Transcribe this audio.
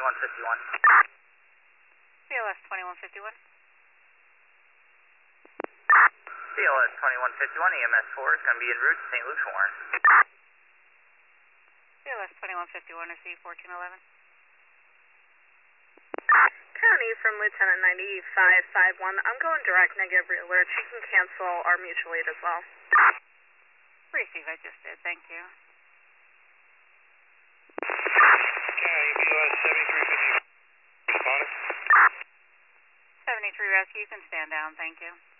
2151. BLS 2151. BLS 2151, EMS 4 is going to be en route to St. Luke's Warren. BLS 2151, receive 1411. County from Lieutenant 9551. I'm going direct negative alert. She can cancel our mutual aid as well. Receive, I just did. Thank you. County, BLS 7350. Responding. 73 rescue, you can stand down. Thank you.